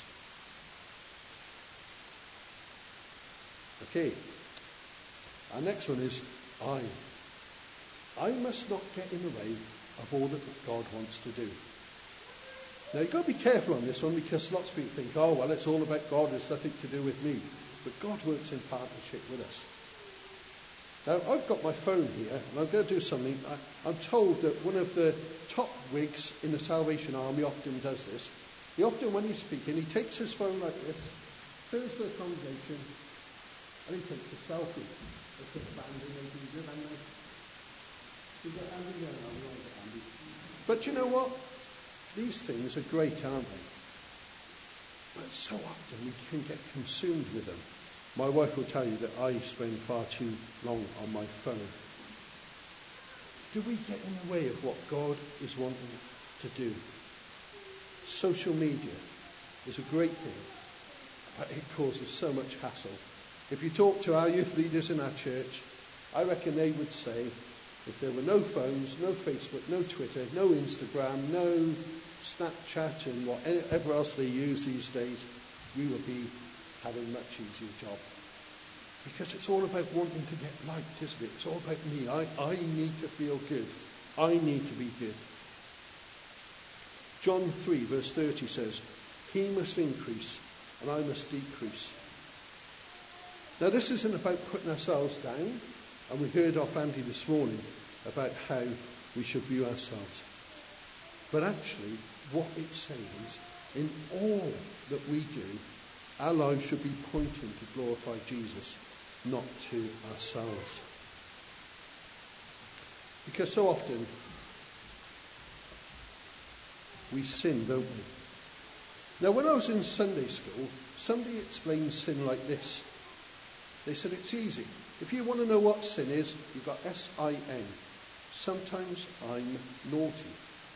S5: Okay. Our next one is I. I must not get in the way of all that God wants to do. Now, you've got to be careful on this one, because lots of people think, "Oh, well, it's all about God, it's nothing to do with me." But God works in partnership with us. Now, I've got my phone here, and I'm going to do something. I, I'm told that one of the top wigs in the Salvation Army often does this. He often, when he's speaking, he takes his phone like this, turns to the congregation, and he takes a selfie. It's a banding, maybe you do, and they you get Andy there now, we all get Andy. But you know what? These things are great, aren't they? But so often we can get consumed with them. My wife will tell you that I spend far too long on my phone. Do we get in the way of what God is wanting to do? Social media is a great thing, but it causes so much hassle. If you talk to our youth leaders in our church, I reckon they would say, if there were no phones, no Facebook, no Twitter, no Instagram, no Snapchat and whatever else they use these days, we would be having a much easier job. Because it's all about wanting to get liked, isn't it? It's all about me. I, I need to feel good. I need to be good. John three verse thirty says, "He must increase and I must decrease." Now, this isn't about putting ourselves down, and we heard off Andy this morning about how we should view ourselves. But actually, what it's saying is, in all that we do, our lives should be pointing to glorify Jesus, not to ourselves. Because so often, we sin, don't we? Now, when I was in Sunday school, somebody explained sin like this. They said it's easy. If you want to know what sin is, you've got S I N. Sometimes I'm naughty.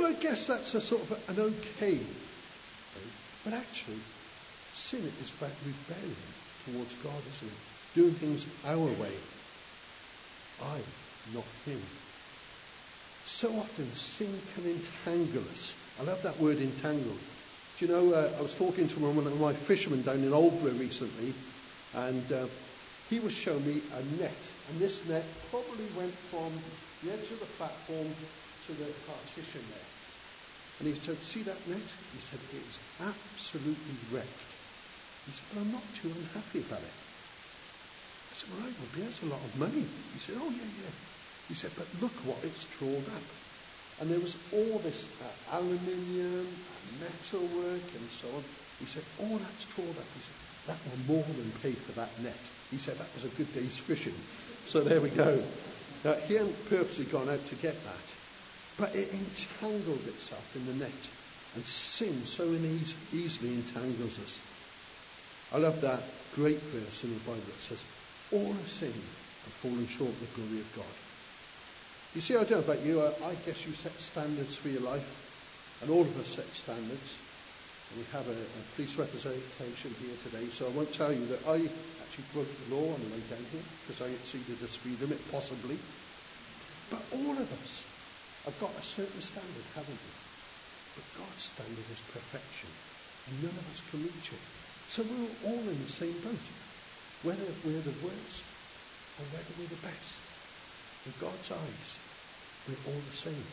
S5: Well, I guess that's a sort of an okay thing. But actually, sin is about rebellion towards God, isn't it? Doing things our way. I, not him. So often sin can entangle us. I love that word entangle. Do you know, uh, I was talking to one of my fishermen down in Aldborough recently, and uh, he was showing me a net. And this net probably went from the edge of the platform to the partition there. And he said, see that net? He said, it's absolutely wrecked. He said, but I'm not too unhappy about it. I said, well, right, well, there's a lot of money. He said, oh, yeah, yeah. He said, but look what it's trawled up. And there was all this uh, aluminium, metalwork, and so on. He said, all that's trawled up. He said, that will more than pay for that net. He said, that was a good day's fishing. So there we go. Now, he hadn't purposely gone out to get that. But it entangled itself in the net. And sin so eas- easily entangles us. I love that great verse in the Bible that says, all have sinned and fallen short of the glory of God. You see, I don't know about you, I, I guess you set standards for your life, and all of us set standards. And we have a, a police representation here today, so I won't tell you that I actually broke the law on the way down here, because I exceeded the speed limit, possibly. But all of us have got a certain standard, haven't we? But God's standard is perfection, and none of us can reach it. So we're all in the same boat, whether we're the worst or whether we're the best. In God's eyes, we're all the same.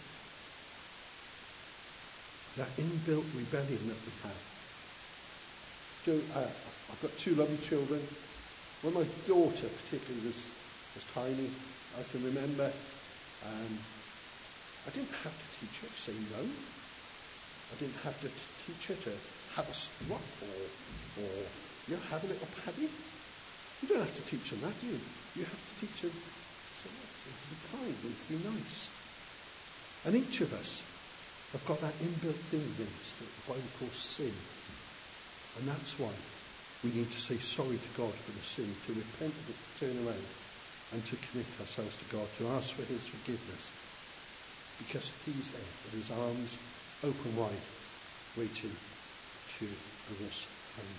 S5: That inbuilt rebellion that we have. So, uh, I've got two lovely children. When my daughter particularly was, was tiny, I can remember um, I didn't have to teach her to say no. I didn't have to t- teach her to have a strut or, or you know, have a little paddy. You don't have to teach them that, do you? You have to teach them to be kind and to be nice. And each of us have got that inbuilt thing in us that the Bible calls sin. And that's why we need to say sorry to God for the sin, to repent of it, to turn around, and to commit ourselves to God, to ask for his forgiveness. Because he's there with his arms open wide, waiting to bring us home.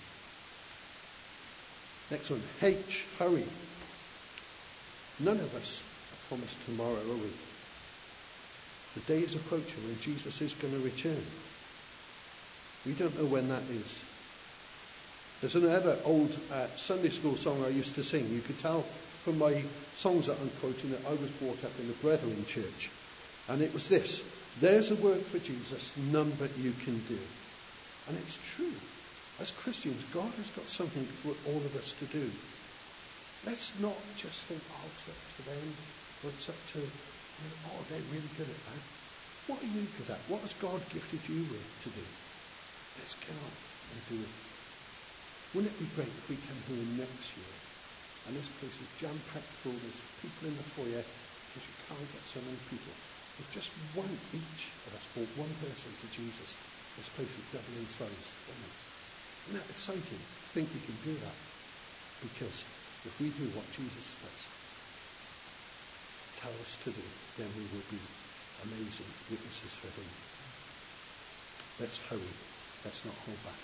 S5: Next one, H, hurry. None of us are promised tomorrow, are we? The day is approaching when Jesus is going to return. We don't know when that is. There's another old uh, Sunday school song I used to sing. You could tell from my songs that I'm quoting that I was brought up in the Brethren Church. And it was this: there's a work for Jesus, none but you can do. And it's true. As Christians, God has got something for all of us to do. Let's not just think, oh, it's up to them, or it's up to, you know, oh, they're really good at that. What are you good at? What has God gifted you with to do? Let's get on and do it. Wouldn't it be great if we come here next year and this place is jam-packed full, there's people in the foyer because you can't get so many people. If just one, each of us brought one person to Jesus, this place would double in size, wouldn't it? Isn't that exciting? I think we can do that. Because if we do what Jesus does, tell us to do, then we will be amazing witnesses for him. Let's hurry. Let's not hold back.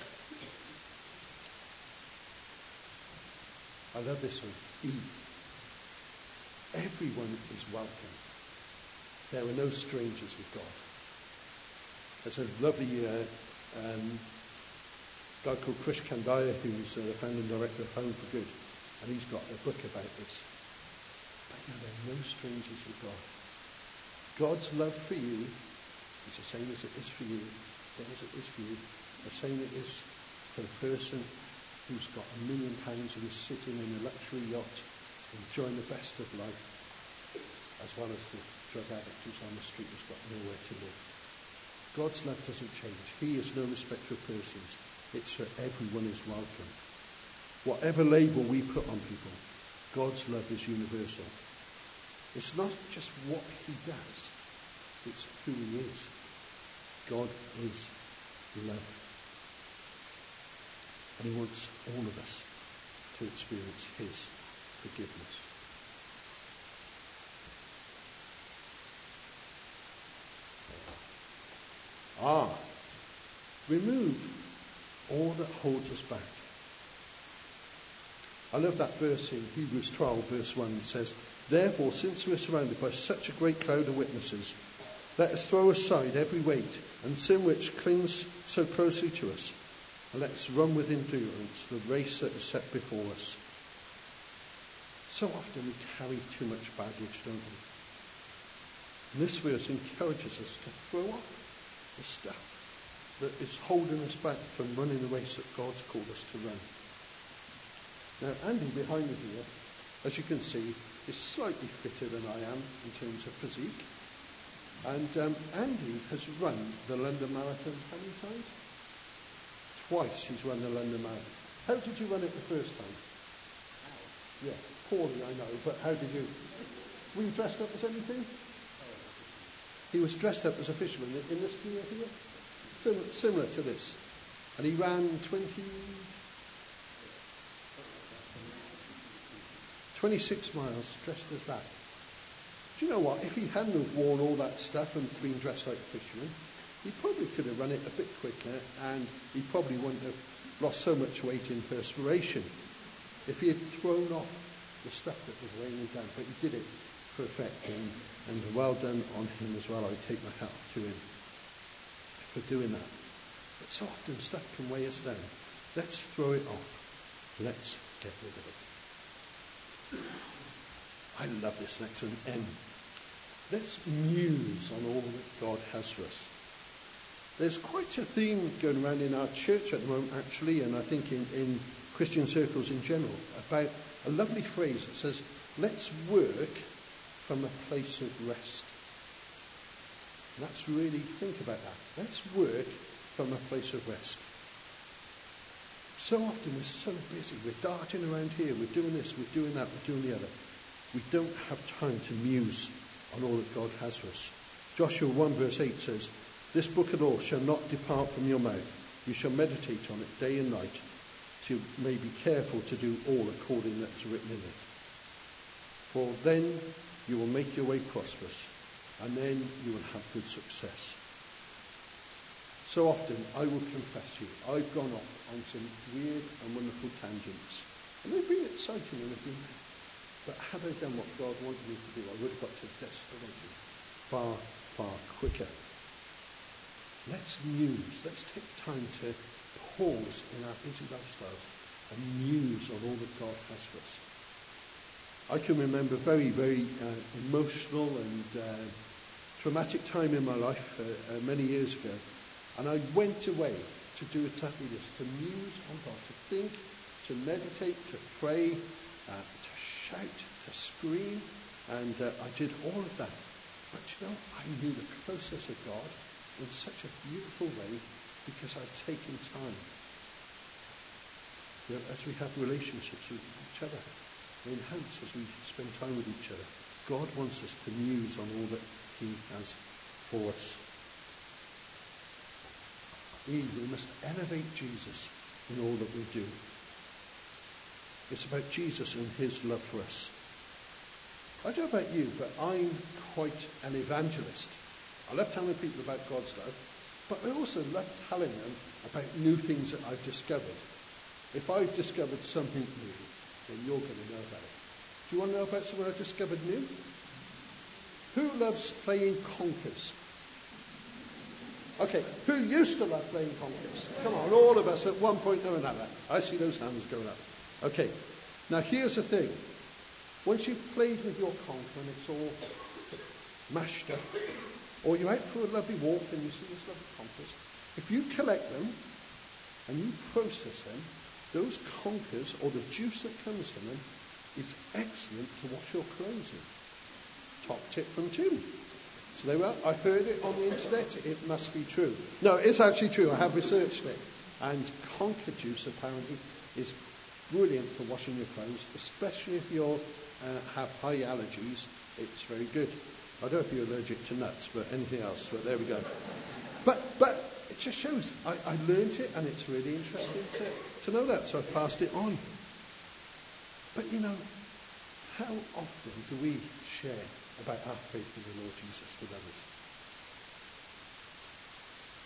S5: I love this one. E. Everyone is welcome. There are no strangers with God. There's a lovely uh, um, guy called Krish Kandaya, who's uh, the founding director of Home for Good, and he's got a book about this. But you know, there are no strangers with God. God's love for you is the same as it is for you, the same as it is for you, the same it is for the person who's got a million pounds and is sitting in a luxury yacht, enjoying the best of life, as well as the drug addict who's on the street who's got nowhere to live. God's love doesn't change. He is no respecter of persons. It's for everyone is welcome. Whatever label we put on people, God's love is universal. It's not just what he does, it's who he is. God is love. And he wants all of us to experience his forgiveness. Ah, remove all that holds us back. I love that verse in Hebrews twelve, verse one. It says, therefore, since we're surrounded by such a great cloud of witnesses, let us throw aside every weight and sin which clings so closely to us, and let's run with endurance the race that is set before us. So often we carry too much baggage, don't we? And this verse encourages us to throw off the stuff that is holding us back from running the race that God's called us to run. Now, Andy behind me here, as you can see, is slightly fitter than I am in terms of physique. And um, Andy has run the London Marathon how many times? Twice he's run the London Marathon. How did you run it the first time? Yeah, poorly, I know, but how did you? Were you dressed up as anything? He was dressed up as a fisherman in this gear here, Sim- similar to this. And he ran twenty, twenty-six miles dressed as that. Do you know what? If he hadn't have worn all that stuff and been dressed like a fisherman, he probably could have run it a bit quicker, and he probably wouldn't have lost so much weight in perspiration if he had thrown off the stuff that was weighing him down. But he did it perfect, and, and well done on him as well. I take my hat off to him for doing that. But so often stuff can weigh us down. Let's throw it off. Let's get rid of it. I love this next one, M. Let's muse on all that God has for us. There's quite a theme going around in our church at the moment, actually, and I think in, in Christian circles in general, about a lovely phrase that says, let's work from a place of rest. And that's really, think about that. Let's work from a place of rest. So often we're so busy, we're darting around here, we're doing this, we're doing that, we're doing the other. We don't have time to muse on all that God has for us. Joshua one verse eight says, this book of law shall not depart from your mouth. You shall meditate on it day and night, so you may be careful to do all according that is written in it. For then you will make your way prosperous, and then you will have good success. So often, I will confess to you, I've gone off on some weird and wonderful tangents. And they've been exciting and they've been, but had I done what God wanted me to do, I would have got to destination far, far quicker. Let's muse. Let's take time to pause in our busy lifestyles and muse on all that God has for us. I can remember a very, very uh, emotional and uh, traumatic time in my life uh, uh, many years ago. And I went away to do exactly this, to muse on God, to think, to meditate, to pray, uh, to shout, to scream. And uh, I did all of that. But you know, I knew the process of God in such a beautiful way because I'd taken time. You know, as we have relationships with each other, in house, as we spend time with each other, God wants us to muse on all that he has for us. E, we must elevate Jesus in all that we do. It's about Jesus and his love for us. I don't know about you, but I'm quite an evangelist. I love telling people about God's love, but I also love telling them about new things that I've discovered. If I've discovered something new, then you're going to know about it. Do you want to know about something I've discovered new? Who loves playing conkers? Okay, who used to love playing conkers? Come on, all of us at one point or another. I see those hands going up. Okay, now here's the thing. Once you've played with your conker and it's all mashed up, or you're out for a lovely walk and you see these lovely conkers, if you collect them and you process them, those conkers, or the juice that comes from them, is excellent to wash your clothes in. Top tip from Tim. So there we are. I heard it on the internet. It must be true. No, it's actually true. I have researched it. And conker juice apparently is brilliant for washing your clothes, especially if you uh, have high allergies. It's very good. I don't know if you're allergic to nuts, but anything else. But there we go. But but it just shows. I, I learned it, and it's really interesting to, to know that. So I passed it on. But you know, how often do we share about our faith in the Lord Jesus with others?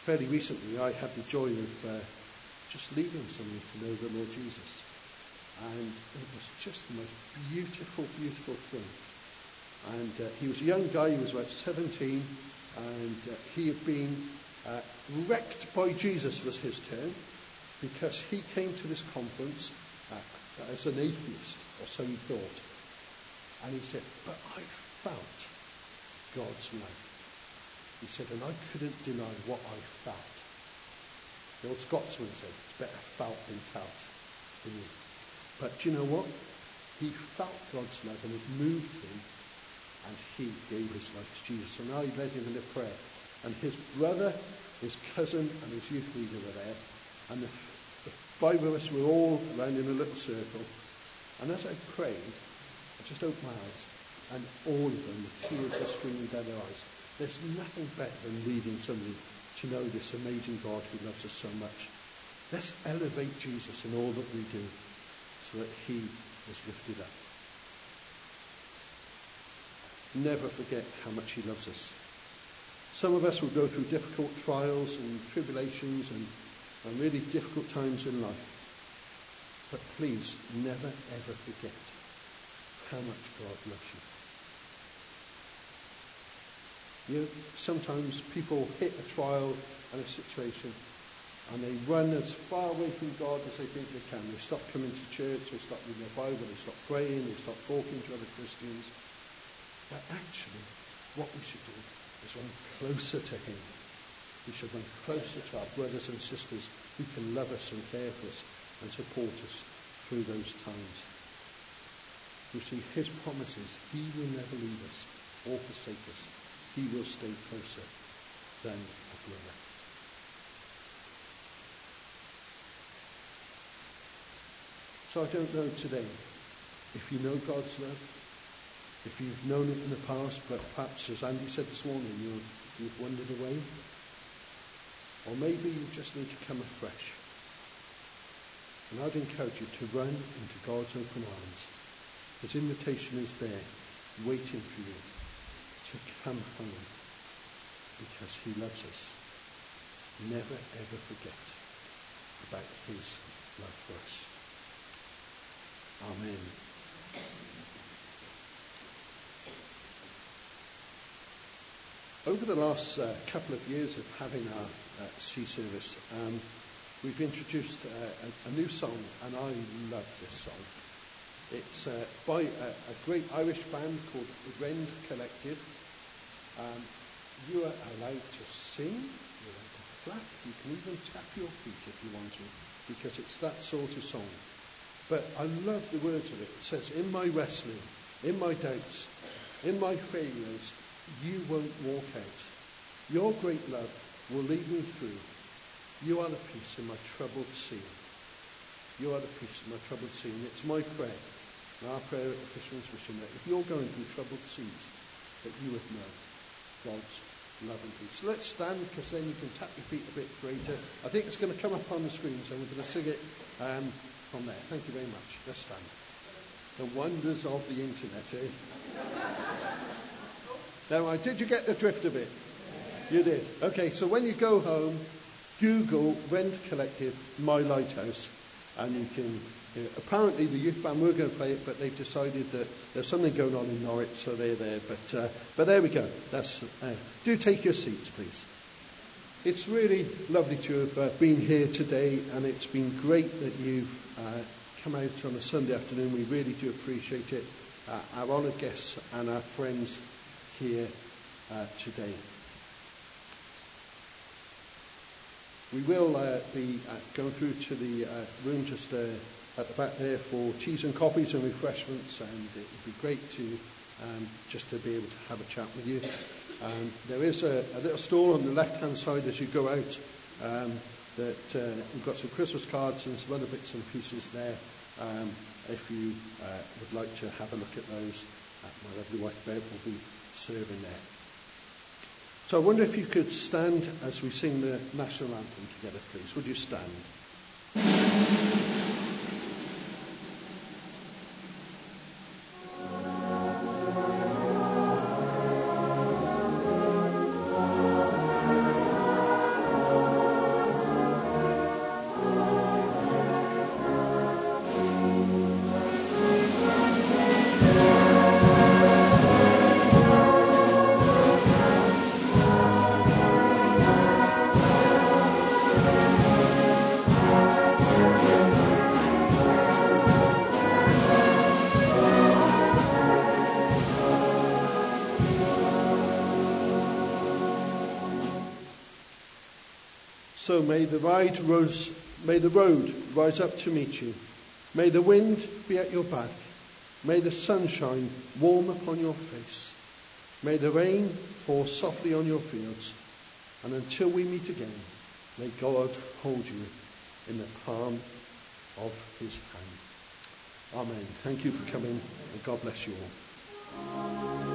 S5: fairly recently, I had the joy of uh, just leading somebody to know the Lord Jesus. And it was just the most beautiful, beautiful thing. And uh, he was a young guy, he was about seventeen, and uh, he had been uh, wrecked by Jesus, was his term, because he came to this conference uh, as an atheist, or so he thought. And he said, but I felt God's love. He said, and I couldn't deny what I felt. The old Scotsman said, it's better felt than felt. But do you know what? He felt God's love and it moved him, and he gave his life to Jesus. And I led him in a prayer. And his brother, his cousin, and his youth leader were there. And the, the five of us were all around in a little circle. And as I prayed, I just opened my eyes, and all of them, the tears were streaming down their eyes. There's nothing better than leading somebody to know this amazing God who loves us so much. Let's elevate Jesus in all that we do so that he is lifted up. Never forget how much he loves us. Some of us will go through difficult trials and tribulations and, and really difficult times in life. But please never ever forget how much God loves you. You know, sometimes people hit a trial and a situation and they run as far away from God as they think they can. They stop coming to church, they stop reading their Bible, they stop praying, they stop talking to other Christians. But actually, what we should do is run closer to him. We should run closer to our brothers and sisters who can love us and care for us and support us through those times. You see, his promises, he will never leave us or forsake us. He will stay closer than a brother. So I don't know today if you know God's love, if you've known it in the past, but perhaps, as Andy said this morning, you've, you've wandered away. Or maybe you just need to come afresh. And I'd encourage you to run into God's open arms. His invitation is there, waiting for you to come home, because he loves us. Never ever forget about his love for us. Amen. Over the last uh, couple of years of having our uh, sea service, um, we've introduced uh, a, a new song, and I love this song. It's uh, by a, a great Irish band called the Rend Collective. Um, you are allowed to sing, you're allowed to clap, you can even tap your feet if you want to, because it's that sort of song. But I love the words of it. It says, in my wrestling, in my doubts, in my failures, you won't walk out. Your great love will lead me through. You are the peace in my troubled sea. You are the peace in my troubled sea. And it's my prayer, and our prayer at the Fisherman's Mission, that if you're going through troubled seas, that you would know God's love and peace. So let's stand, because then you can tap your feet a bit greater. I think it's going to come up on the screen, so we're going to sing it um, from there. Thank you very much. Let's stand. The wonders of the internet, eh? Now, right, did you get the drift of it? You did. Okay, so when you go home, Google Rend Collective, My Lighthouse, and you can... Uh, apparently the youth band were going to play it, but they've decided that there's something going on in Norwich, so they're there. But uh, but there we go. That's uh, do take your seats, please. It's really lovely to have uh, been here today, and it's been great that you've uh, come out on a Sunday afternoon. We really do appreciate it. Uh, our honoured guests and our friends here uh, today. We will uh, be uh, going through to the uh, room just uh, at the back there for teas and coffees and refreshments, and it would be great to um, just to be able to have a chat with you. Um, there is a, a little stall on the left-hand side as you go out um, that uh, we've got some Christmas cards and some other bits and pieces there. Um, if you uh, would like to have a look at those, uh, my lovely wife Bev will be serving there. So I wonder if you could stand as we sing the national anthem together, please. Would you stand? So may the ride rose, may the road rise up to meet you. May the wind be at your back. May the sunshine warm upon your face. May the rain fall softly on your fields. And until we meet again, may God hold you in the palm of his hand. Amen. Thank you for coming, and God bless you all.